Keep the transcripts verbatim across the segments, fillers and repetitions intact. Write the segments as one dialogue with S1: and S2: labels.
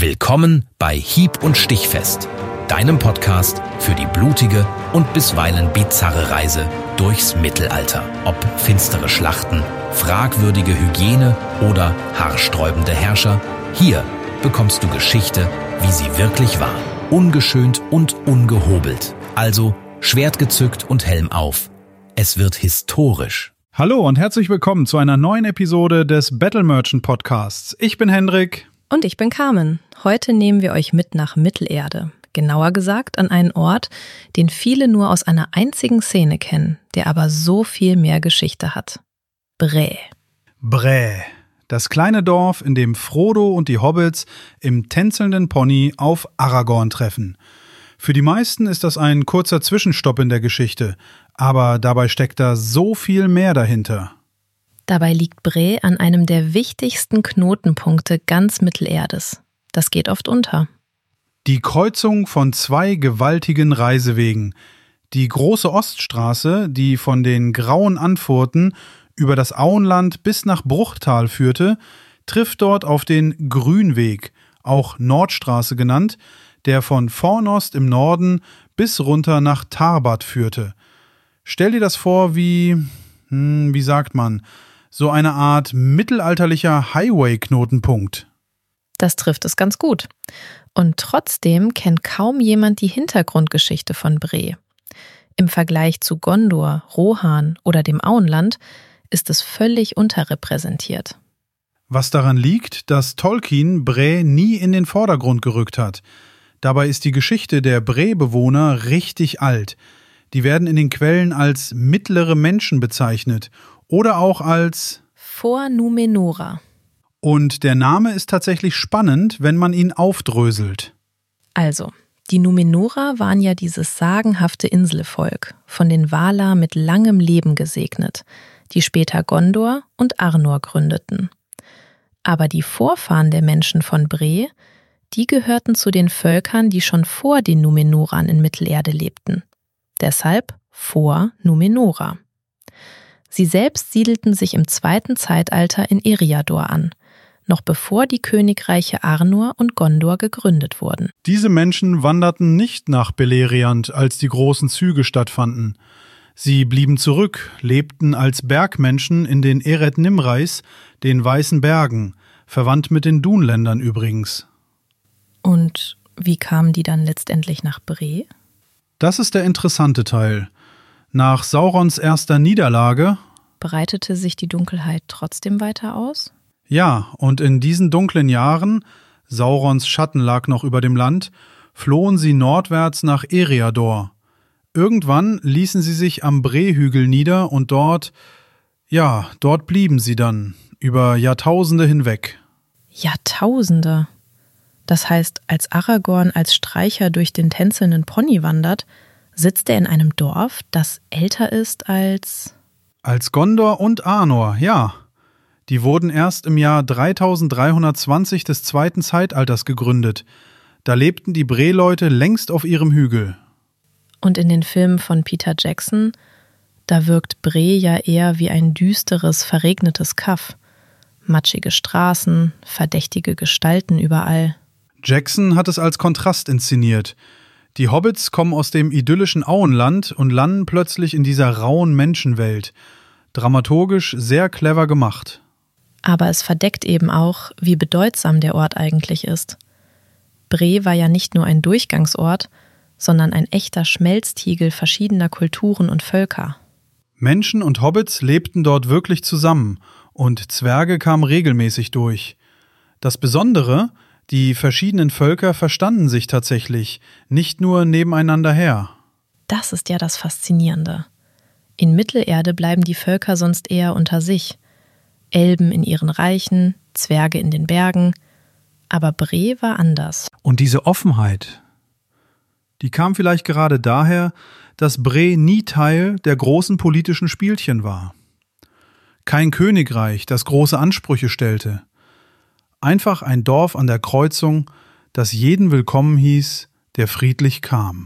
S1: Willkommen bei Hieb- und Stichfest, deinem Podcast für die blutige und bisweilen bizarre Reise durchs Mittelalter. Ob finstere Schlachten, fragwürdige Hygiene oder haarsträubende Herrscher, hier bekommst du Geschichte, wie sie wirklich war. Ungeschönt und ungehobelt. Also Schwert gezückt und Helm auf. Es wird historisch.
S2: Hallo und herzlich willkommen zu einer neuen Episode des Battle Merchant Podcasts. Ich bin Hendrik.
S3: Und ich bin Carmen. Heute nehmen wir euch mit nach Mittelerde. Genauer gesagt an einen Ort, den viele nur aus einer einzigen Szene kennen, der aber so viel mehr Geschichte hat. Bray.
S2: Bray. Das kleine Dorf, in dem Frodo und die Hobbits im tänzelnden Pony auf Aragorn treffen. Für die meisten ist das ein kurzer Zwischenstopp in der Geschichte, aber dabei steckt da so viel mehr dahinter.
S3: Dabei liegt Bray an einem der wichtigsten Knotenpunkte ganz Mittelerdes. Das geht oft unter.
S2: Die Kreuzung von zwei gewaltigen Reisewegen. Die große Oststraße, die von den Grauen Anfurten über das Auenland bis nach Bruchtal führte, trifft dort auf den Grünweg, auch Nordstraße genannt, der von Fornost im Norden bis runter nach Tarbad führte. Stell dir das vor wie, hm, wie sagt man, so eine Art mittelalterlicher Highway-Knotenpunkt.
S3: Das trifft es ganz gut. Und trotzdem kennt kaum jemand die Hintergrundgeschichte von Bray. Im Vergleich zu Gondor, Rohan oder dem Auenland ist es völlig unterrepräsentiert.
S2: Was daran liegt, dass Tolkien Bray nie in den Vordergrund gerückt hat. Dabei ist die Geschichte der Bray-Bewohner richtig alt. Die werden in den Quellen als mittlere Menschen bezeichnet oder auch als
S3: Vor Númenóra.
S2: Und der Name ist tatsächlich spannend, wenn man ihn aufdröselt.
S3: Also, die Númenóra waren ja dieses sagenhafte Inselvolk, von den Valar mit langem Leben gesegnet, die später Gondor und Arnor gründeten. Aber die Vorfahren der Menschen von Bray, die gehörten zu den Völkern, die schon vor den Númenóran in Mittelerde lebten. Deshalb vor Númenóra. Sie selbst siedelten sich im zweiten Zeitalter in Eriador an, noch bevor die Königreiche Arnor und Gondor gegründet wurden.
S2: Diese Menschen wanderten nicht nach Beleriand, als die großen Züge stattfanden. Sie blieben zurück, lebten als Bergmenschen in den Eret Nimrais, den Weißen Bergen, verwandt mit den Dunländern übrigens.
S3: Und wie kamen die dann letztendlich nach Bray?
S2: Das ist der interessante Teil. Nach Saurons erster Niederlage
S3: breitete sich die Dunkelheit trotzdem weiter aus?
S2: Ja, und in diesen dunklen Jahren, Saurons Schatten lag noch über dem Land, flohen sie nordwärts nach Eriador. Irgendwann ließen sie sich am Bray-Hügel nieder und dort, ja, dort blieben sie dann, über Jahrtausende hinweg.
S3: Jahrtausende? Das heißt, als Aragorn als Streicher durch den tänzelnden Pony wandert, sitzt er in einem Dorf, das älter ist als...
S2: Als Gondor und Arnor, ja. Die wurden erst im Jahr dreitausenddreihundertzwanzig des zweiten Zeitalters gegründet. Da lebten die Bray-Leute längst auf ihrem Hügel.
S3: Und in den Filmen von Peter Jackson, da wirkt Bray ja eher wie ein düsteres, verregnetes Kaff. Matschige Straßen, verdächtige Gestalten überall.
S2: Jackson hat es als Kontrast inszeniert. Die Hobbits kommen aus dem idyllischen Auenland und landen plötzlich in dieser rauen Menschenwelt. Dramaturgisch sehr clever gemacht.
S3: Aber es verdeckt eben auch, wie bedeutsam der Ort eigentlich ist. Bray war ja nicht nur ein Durchgangsort, sondern ein echter Schmelztiegel verschiedener Kulturen und Völker.
S2: Menschen und Hobbits lebten dort wirklich zusammen und Zwerge kamen regelmäßig durch. Das Besondere: Die verschiedenen Völker verstanden sich tatsächlich, nicht nur nebeneinander her.
S3: Das ist ja das Faszinierende. In Mittelerde bleiben die Völker sonst eher unter sich. Elben in ihren Reichen, Zwerge in den Bergen. Aber Bray war anders.
S2: Und diese Offenheit, die kam vielleicht gerade daher, dass Bray nie Teil der großen politischen Spielchen war. Kein Königreich, das große Ansprüche stellte. Einfach ein Dorf an der Kreuzung, das jeden willkommen hieß, der friedlich kam.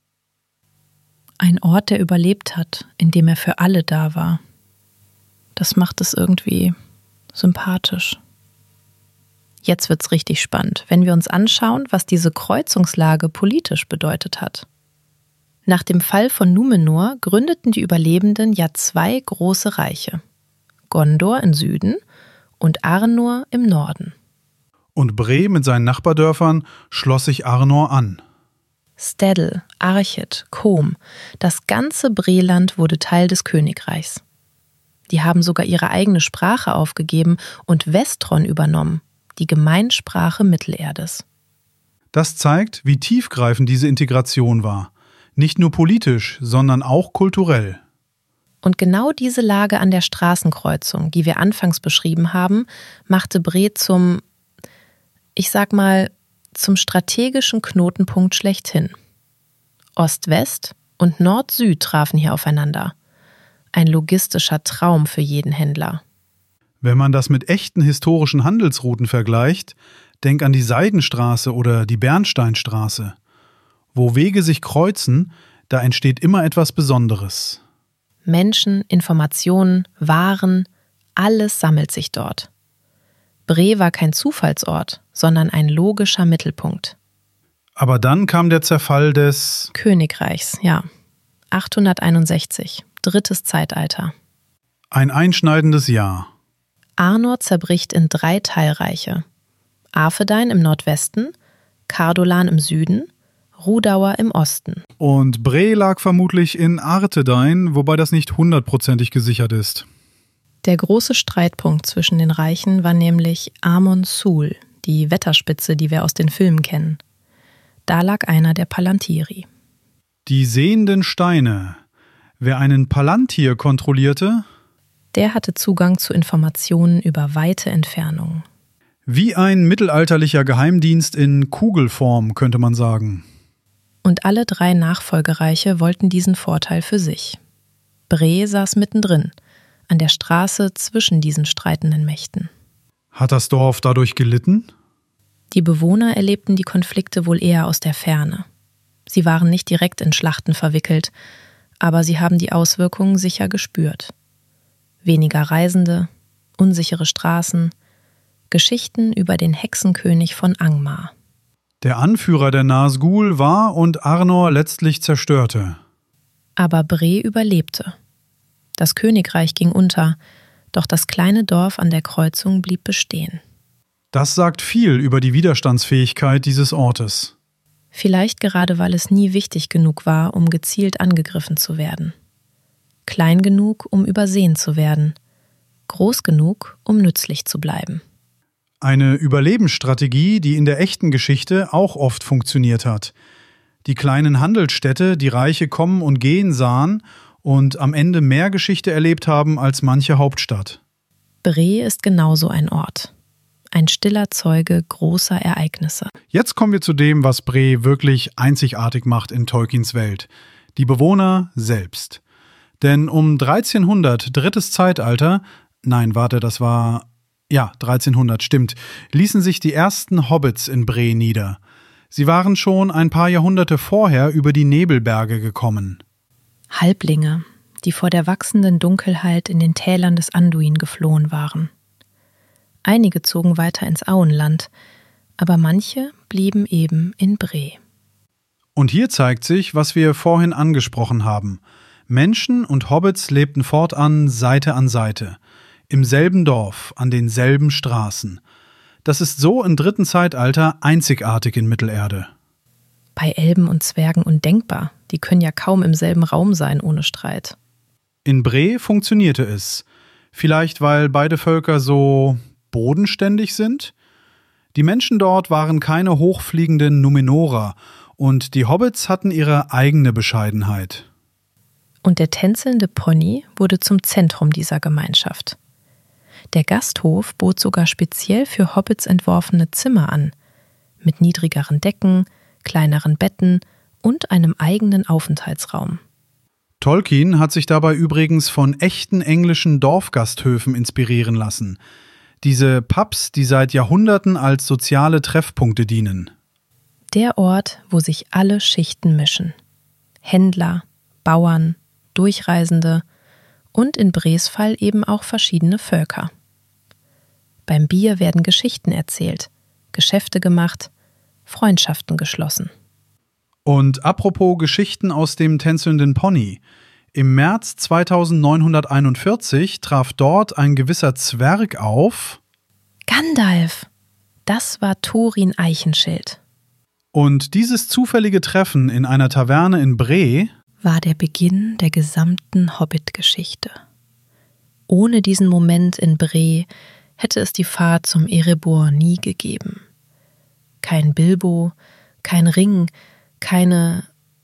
S3: Ein Ort, der überlebt hat, in dem er für alle da war. Das macht es irgendwie sympathisch. Jetzt wird's richtig spannend, wenn wir uns anschauen, was diese Kreuzungslage politisch bedeutet hat. Nach dem Fall von Numenor gründeten die Überlebenden ja zwei große Reiche. Gondor im Süden und Arnor im Norden.
S2: Und Bre mit seinen Nachbardörfern schloss sich Arnor an.
S3: Stedel, Archet, Kom, das ganze Breland wurde Teil des Königreichs. Die haben sogar ihre eigene Sprache aufgegeben und Westron übernommen, die Gemeinsprache Mittelerdes.
S2: Das zeigt, wie tiefgreifend diese Integration war. Nicht nur politisch, sondern auch kulturell.
S3: Und genau diese Lage an der Straßenkreuzung, die wir anfangs beschrieben haben, machte Bre zum, ich sag mal, zum strategischen Knotenpunkt schlechthin. Ost-West und Nord-Süd trafen hier aufeinander. Ein logistischer Traum für jeden Händler.
S2: Wenn man das mit echten historischen Handelsrouten vergleicht, denk an die Seidenstraße oder die Bernsteinstraße. Wo Wege sich kreuzen, da entsteht immer etwas Besonderes.
S3: Menschen, Informationen, Waren, alles sammelt sich dort. Bre war kein Zufallsort, sondern ein logischer Mittelpunkt.
S2: Aber dann kam der Zerfall des
S3: Königreichs, ja. achthunderteinundsechzig, drittes Zeitalter.
S2: Ein einschneidendes Jahr.
S3: Arnor zerbricht in drei Teilreiche. Arthedain im Nordwesten, Cardolan im Süden, Rudauer im Osten.
S2: Und Bre lag vermutlich in Arthedain, wobei das nicht hundertprozentig gesichert ist.
S3: Der große Streitpunkt zwischen den Reichen war nämlich Amon Sul, die Wetterspitze, die wir aus den Filmen kennen. Da lag einer der Palantiri.
S2: Die sehenden Steine. Wer einen Palantir kontrollierte,
S3: der hatte Zugang zu Informationen über weite Entfernungen.
S2: Wie ein mittelalterlicher Geheimdienst in Kugelform, könnte man sagen.
S3: Und alle drei Nachfolgereiche wollten diesen Vorteil für sich. Bre saß mittendrin, an der Straße zwischen diesen streitenden Mächten.
S2: Hat das Dorf dadurch gelitten?
S3: Die Bewohner erlebten die Konflikte wohl eher aus der Ferne. Sie waren nicht direkt in Schlachten verwickelt, aber sie haben die Auswirkungen sicher gespürt. Weniger Reisende, unsichere Straßen, Geschichten über den Hexenkönig von Angmar.
S2: Der Anführer der Nazgul war und Arnor letztlich zerstörte.
S3: Aber Bre überlebte. Das Königreich ging unter, doch das kleine Dorf an der Kreuzung blieb bestehen.
S2: Das sagt viel über die Widerstandsfähigkeit dieses Ortes.
S3: Vielleicht gerade, weil es nie wichtig genug war, um gezielt angegriffen zu werden. Klein genug, um übersehen zu werden. Groß genug, um nützlich zu bleiben.
S2: Eine Überlebensstrategie, die in der echten Geschichte auch oft funktioniert hat. Die kleinen Handelsstädte, die Reiche kommen und gehen sahen und am Ende mehr Geschichte erlebt haben als manche Hauptstadt.
S3: Bre ist genauso ein Ort. Ein stiller Zeuge großer Ereignisse.
S2: Jetzt kommen wir zu dem, was Bre wirklich einzigartig macht in Tolkiens Welt. Die Bewohner selbst. Denn um dreizehnhundert, drittes Zeitalter, nein, warte, das war, ja, dreizehnhundert, stimmt, ließen sich die ersten Hobbits in Bre nieder. Sie waren schon ein paar Jahrhunderte vorher über die Nebelberge gekommen.
S3: Halblinge, die vor der wachsenden Dunkelheit in den Tälern des Anduin geflohen waren. Einige zogen weiter ins Auenland, aber manche blieben eben in Bre.
S2: Und hier zeigt sich, was wir vorhin angesprochen haben. Menschen und Hobbits lebten fortan Seite an Seite, im selben Dorf, an denselben Straßen. Das ist so im dritten Zeitalter einzigartig in Mittelerde.
S3: Bei Elben und Zwergen undenkbar, die können ja kaum im selben Raum sein ohne Streit.
S2: In Bre funktionierte es. Vielleicht, weil beide Völker so bodenständig sind? Die Menschen dort waren keine hochfliegenden Numenorer und die Hobbits hatten ihre eigene Bescheidenheit.
S3: Und der tänzelnde Pony wurde zum Zentrum dieser Gemeinschaft. Der Gasthof bot sogar speziell für Hobbits entworfene Zimmer an, mit niedrigeren Decken, kleineren Betten und einem eigenen Aufenthaltsraum.
S2: Tolkien hat sich dabei übrigens von echten englischen Dorfgasthöfen inspirieren lassen. Diese Pubs, die seit Jahrhunderten als soziale Treffpunkte dienen.
S3: Der Ort, wo sich alle Schichten mischen. Händler, Bauern, Durchreisende und in Bres Fall eben auch verschiedene Völker. Beim Bier werden Geschichten erzählt, Geschäfte gemacht, Freundschaften geschlossen.
S2: Und apropos Geschichten aus dem tänzelnden Pony. Im März zweitausendneunhunderteinundvierzig traf dort ein gewisser Zwerg auf
S3: Gandalf! Das war Thorin Eichenschild.
S2: Und dieses zufällige Treffen in einer Taverne in Bree
S3: war der Beginn der gesamten Hobbit-Geschichte. Ohne diesen Moment in Bree hätte es die Fahrt zum Erebor nie gegeben. Kein Bilbo, kein Ring, keine...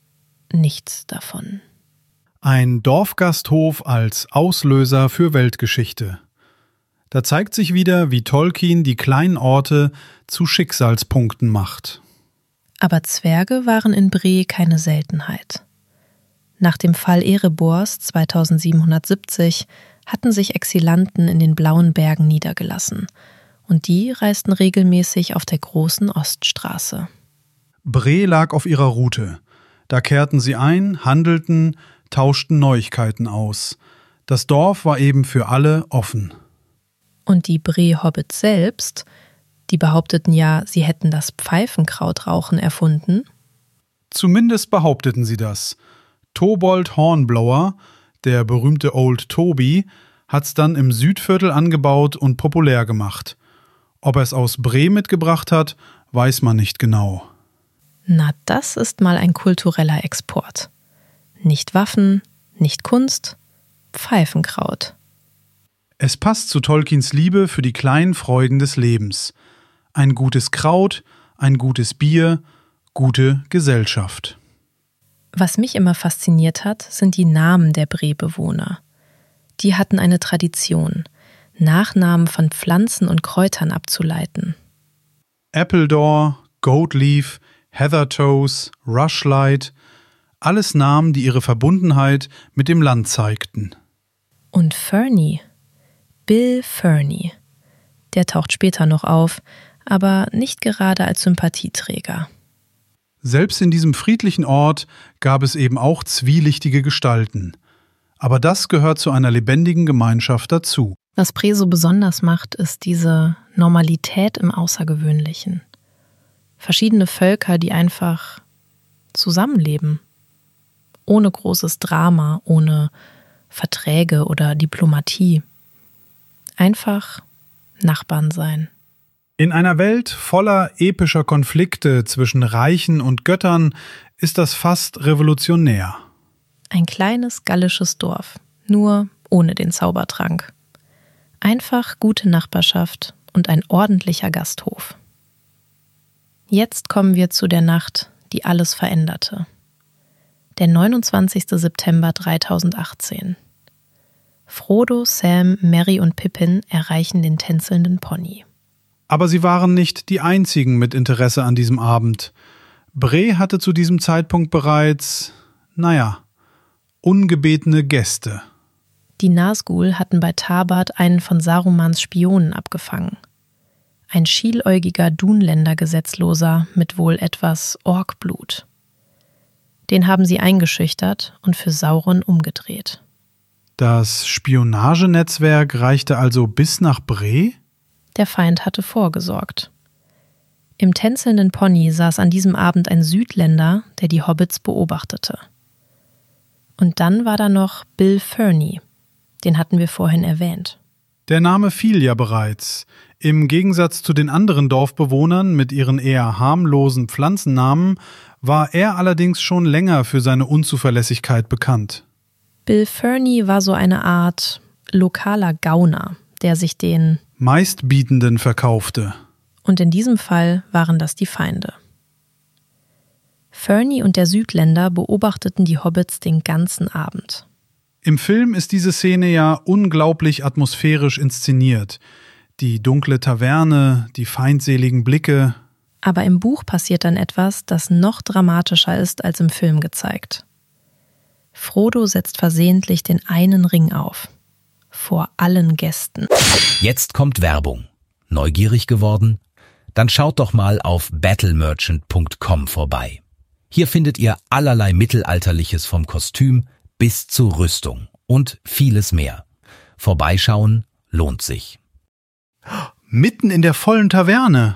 S3: nichts davon.
S2: Ein Dorfgasthof als Auslöser für Weltgeschichte. Da zeigt sich wieder, wie Tolkien die kleinen Orte zu Schicksalspunkten macht.
S3: Aber Zwerge waren in Bree keine Seltenheit. Nach dem Fall Erebors zweitausendsiebenhundertsiebzig hatten sich Exilanten in den Blauen Bergen niedergelassen und die reisten regelmäßig auf der großen Oststraße.
S2: Bree lag auf ihrer Route. Da kehrten sie ein, handelten, tauschten Neuigkeiten aus. Das Dorf war eben für alle offen.
S3: Und die Bree-Hobbits selbst, die behaupteten ja, sie hätten das Pfeifenkrautrauchen erfunden.
S2: Zumindest behaupteten sie das. Tobold Hornblower, der berühmte Old Toby, hat's dann im Südviertel angebaut und populär gemacht. Ob er es aus Bree mitgebracht hat, weiß man nicht genau.
S3: Na, das ist mal ein kultureller Export. Nicht Waffen, nicht Kunst, Pfeifenkraut.
S2: Es passt zu Tolkiens Liebe für die kleinen Freuden des Lebens. Ein gutes Kraut, ein gutes Bier, gute Gesellschaft.
S3: Was mich immer fasziniert hat, sind die Namen der Bree-Bewohner. Die hatten eine Tradition, Nachnamen von Pflanzen und Kräutern abzuleiten.
S2: Appledore, Goatleaf, Heathertoes, Rushlight, alles Namen, die ihre Verbundenheit mit dem Land zeigten.
S3: Und Fernie, Bill Fernie, der taucht später noch auf, aber nicht gerade als Sympathieträger.
S2: Selbst in diesem friedlichen Ort gab es eben auch zwielichtige Gestalten. Aber das gehört zu einer lebendigen Gemeinschaft dazu.
S3: Was Bree so besonders macht, ist diese Normalität im Außergewöhnlichen. Verschiedene Völker, die einfach zusammenleben. Ohne großes Drama, ohne Verträge oder Diplomatie. Einfach Nachbarn sein.
S2: In einer Welt voller epischer Konflikte zwischen Reichen und Göttern ist das fast revolutionär.
S3: Ein kleines gallisches Dorf, nur ohne den Zaubertrank. Einfach gute Nachbarschaft und ein ordentlicher Gasthof. Jetzt kommen wir zu der Nacht, die alles veränderte. Der neunundzwanzigster September dreitausendachtzehn. Frodo, Sam, Merry und Pippin erreichen den tänzelnden Pony.
S2: Aber sie waren nicht die einzigen mit Interesse an diesem Abend. Bree hatte zu diesem Zeitpunkt bereits, naja, ungebetene Gäste.
S3: Die Nazgul hatten bei Tabard einen von Sarumans Spionen abgefangen. Ein schieläugiger Dunländer Gesetzloser mit wohl etwas Orkblut. Den haben sie eingeschüchtert und für Sauron umgedreht.
S2: Das Spionagenetzwerk reichte also bis nach Bree?
S3: Der Feind hatte vorgesorgt. Im tänzelnden Pony saß an diesem Abend ein Südländer, der die Hobbits beobachtete. Und dann war da noch Bill Fernie, den hatten wir vorhin erwähnt.
S2: Der Name fiel ja bereits. Im Gegensatz zu den anderen Dorfbewohnern mit ihren eher harmlosen Pflanzennamen war er allerdings schon länger für seine Unzuverlässigkeit bekannt.
S3: Bill Fernie war so eine Art lokaler Gauner, der sich den
S2: Meistbietenden verkaufte.
S3: Und in diesem Fall waren das die Feinde. Fernie und der Südländer beobachteten die Hobbits den ganzen Abend.
S2: Im Film ist diese Szene ja unglaublich atmosphärisch inszeniert. Die dunkle Taverne, die feindseligen Blicke.
S3: Aber im Buch passiert dann etwas, das noch dramatischer ist als im Film gezeigt. Frodo setzt versehentlich den einen Ring auf. Vor allen Gästen.
S1: Jetzt kommt Werbung. Neugierig geworden? Dann schaut doch mal auf battle merchant punkt com vorbei. Hier findet ihr allerlei Mittelalterliches vom Kostüm bis zur Rüstung und vieles mehr. Vorbeischauen lohnt sich.
S2: Mitten in der vollen Taverne.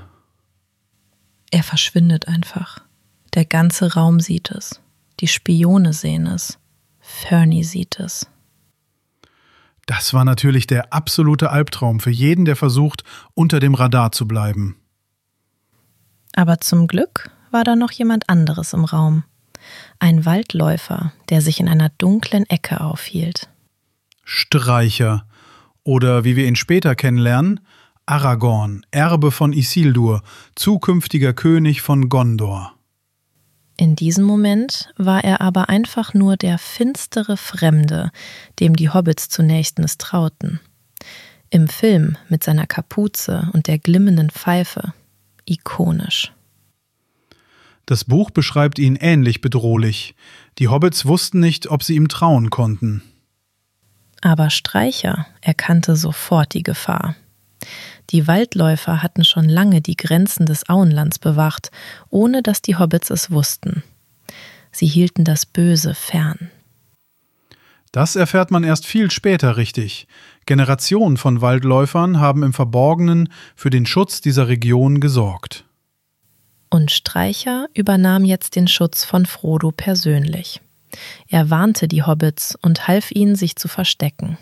S3: Er verschwindet einfach. Der ganze Raum sieht es. Die Spione sehen es. Fernie sieht es.
S2: Das war natürlich der absolute Albtraum für jeden, der versucht, unter dem Radar zu bleiben.
S3: Aber zum Glück war da noch jemand anderes im Raum. Ein Waldläufer, der sich in einer dunklen Ecke aufhielt.
S2: Streicher. Oder wie wir ihn später kennenlernen, Aragorn, Erbe von Isildur, zukünftiger König von Gondor.
S3: In diesem Moment war er aber einfach nur der finstere Fremde, dem die Hobbits zunächst misstrauten. Im Film mit seiner Kapuze und der glimmenden Pfeife. Ikonisch.
S2: Das Buch beschreibt ihn ähnlich bedrohlich. Die Hobbits wussten nicht, ob sie ihm trauen konnten.
S3: Aber Streicher erkannte sofort die Gefahr. Die Waldläufer hatten schon lange die Grenzen des Auenlands bewacht, ohne dass die Hobbits es wussten. Sie hielten das Böse fern.
S2: Das erfährt man erst viel später richtig. Generationen von Waldläufern haben im Verborgenen für den Schutz dieser Region gesorgt.
S3: Und Streicher übernahm jetzt den Schutz von Frodo persönlich. Er warnte die Hobbits und half ihnen, sich zu verstecken.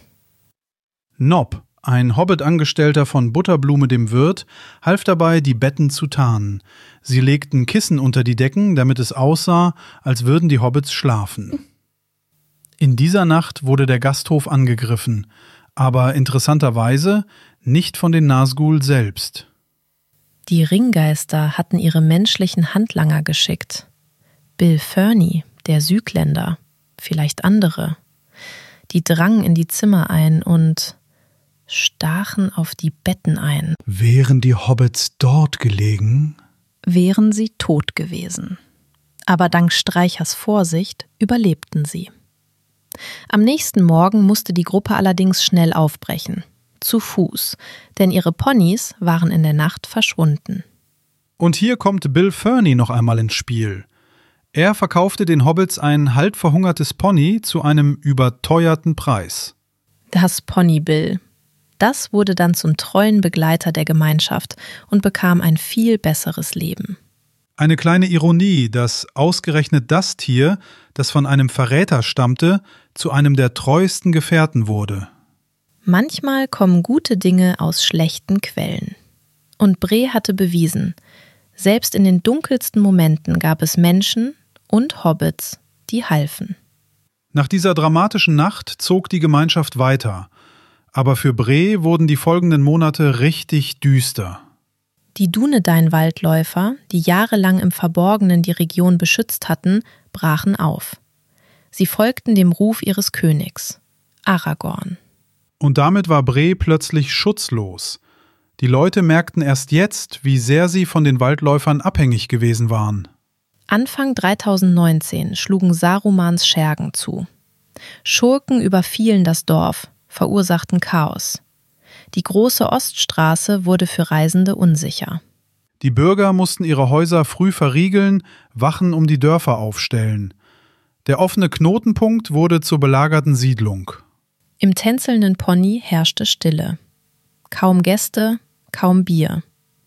S2: Nob, ein Hobbit-Angestellter von Butterblume dem Wirt, half dabei, die Betten zu tarnen. Sie legten Kissen unter die Decken, damit es aussah, als würden die Hobbits schlafen. In dieser Nacht wurde der Gasthof angegriffen, aber interessanterweise nicht von den Nazgul selbst.
S3: Die Ringgeister hatten ihre menschlichen Handlanger geschickt. Bill Fernie, der Südländer, vielleicht andere. Die drangen in die Zimmer ein und stachen auf die Betten ein.
S2: Wären die Hobbits dort gelegen?
S3: Wären sie tot gewesen. Aber dank Streichers Vorsicht überlebten sie. Am nächsten Morgen musste die Gruppe allerdings schnell aufbrechen. Zu Fuß, denn ihre Ponys waren in der Nacht verschwunden.
S2: Und hier kommt Bill Fernie noch einmal ins Spiel. Er verkaufte den Hobbits ein halb verhungertes Pony zu einem überteuerten Preis.
S3: Das Pony Bill. Das wurde dann zum treuen Begleiter der Gemeinschaft und bekam ein viel besseres Leben.
S2: Eine kleine Ironie, dass ausgerechnet das Tier, das von einem Verräter stammte, zu einem der treuesten Gefährten wurde.
S3: Manchmal kommen gute Dinge aus schlechten Quellen. Und Bree hatte bewiesen, selbst in den dunkelsten Momenten gab es Menschen und Hobbits, die halfen.
S2: Nach dieser dramatischen Nacht zog die Gemeinschaft weiter. Aber für Bree wurden die folgenden Monate richtig düster.
S3: Die Dúnedain-Waldläufer, die jahrelang im Verborgenen die Region beschützt hatten, brachen auf. Sie folgten dem Ruf ihres Königs, Aragorn.
S2: Und damit war Bree plötzlich schutzlos. Die Leute merkten erst jetzt, wie sehr sie von den Waldläufern abhängig gewesen waren.
S3: Anfang dreitausendneunzehn schlugen Sarumans Schergen zu. Schurken überfielen das Dorf, verursachten Chaos. Die große Oststraße wurde für Reisende unsicher.
S2: Die Bürger mussten ihre Häuser früh verriegeln, Wachen um die Dörfer aufstellen. Der offene Knotenpunkt wurde zur belagerten Siedlung.
S3: Im tänzelnden Pony herrschte Stille. Kaum Gäste, kaum Bier.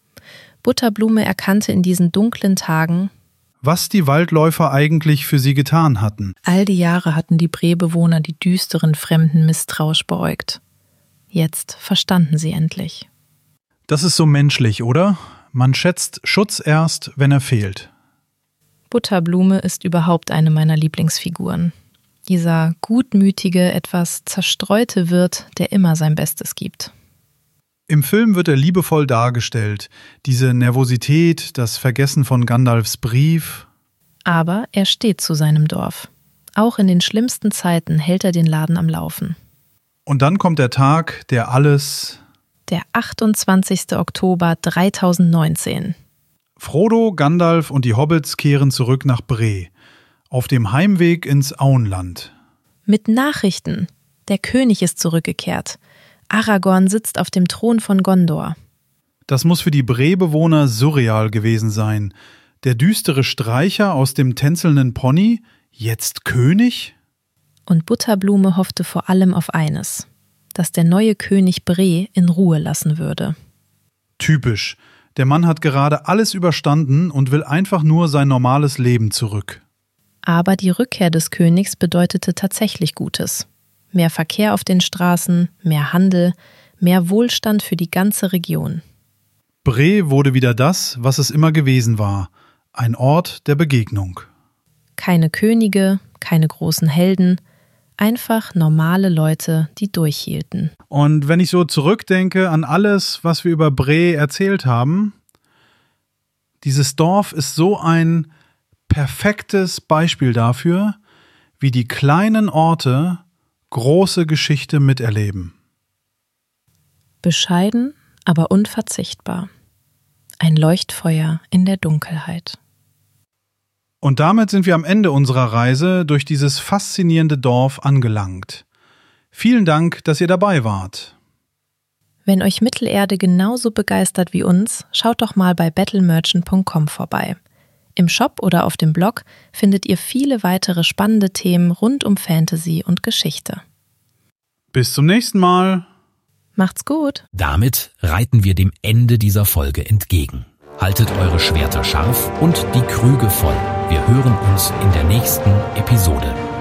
S3: Butterblume erkannte in diesen dunklen Tagen,
S2: was die Waldläufer eigentlich für sie getan hatten.
S3: All die Jahre hatten die Bree-Bewohner die düsteren Fremden misstrauisch beäugt. Jetzt verstanden sie endlich.
S2: Das ist so menschlich, oder? Man schätzt Schutz erst, wenn er fehlt.
S3: Butterblume ist überhaupt eine meiner Lieblingsfiguren. Dieser gutmütige, etwas zerstreute Wirt, der immer sein Bestes gibt.
S2: Im Film wird er liebevoll dargestellt. Diese Nervosität, das Vergessen von Gandalfs Brief.
S3: Aber er steht zu seinem Dorf. Auch in den schlimmsten Zeiten hält er den Laden am Laufen.
S2: Und dann kommt der Tag, der alles...
S3: Der achtundzwanzigster Oktober dreitausendneunzehn.
S2: Frodo, Gandalf und die Hobbits kehren zurück nach Bree. Auf dem Heimweg ins Auenland.
S3: Mit Nachrichten. Der König ist zurückgekehrt. Aragorn sitzt auf dem Thron von Gondor.
S2: Das muss für die Bree-Bewohner surreal gewesen sein. Der düstere Streicher aus dem tänzelnden Pony, jetzt König?
S3: Und Butterblume hoffte vor allem auf eines, dass der neue König Bree in Ruhe lassen würde.
S2: Typisch. Der Mann hat gerade alles überstanden und will einfach nur sein normales Leben zurück.
S3: Aber die Rückkehr des Königs bedeutete tatsächlich Gutes. Mehr Verkehr auf den Straßen, mehr Handel, mehr Wohlstand für die ganze Region.
S2: Bre wurde wieder das, was es immer gewesen war, ein Ort der Begegnung.
S3: Keine Könige, keine großen Helden, einfach normale Leute, die durchhielten.
S2: Und wenn ich so zurückdenke an alles, was wir über Bre erzählt haben, dieses Dorf ist so ein perfektes Beispiel dafür, wie die kleinen Orte große Geschichte miterleben.
S3: Bescheiden, aber unverzichtbar. Ein Leuchtfeuer in der Dunkelheit.
S2: Und damit sind wir am Ende unserer Reise durch dieses faszinierende Dorf angelangt. Vielen Dank, dass ihr dabei wart.
S3: Wenn euch Mittelerde genauso begeistert wie uns, schaut doch mal bei battle merchant punkt com vorbei. Im Shop oder auf dem Blog findet ihr viele weitere spannende Themen rund um Fantasy und Geschichte.
S2: Bis zum nächsten Mal.
S3: Macht's gut.
S1: Damit reiten wir dem Ende dieser Folge entgegen. Haltet eure Schwerter scharf und die Krüge voll. Wir hören uns in der nächsten Episode.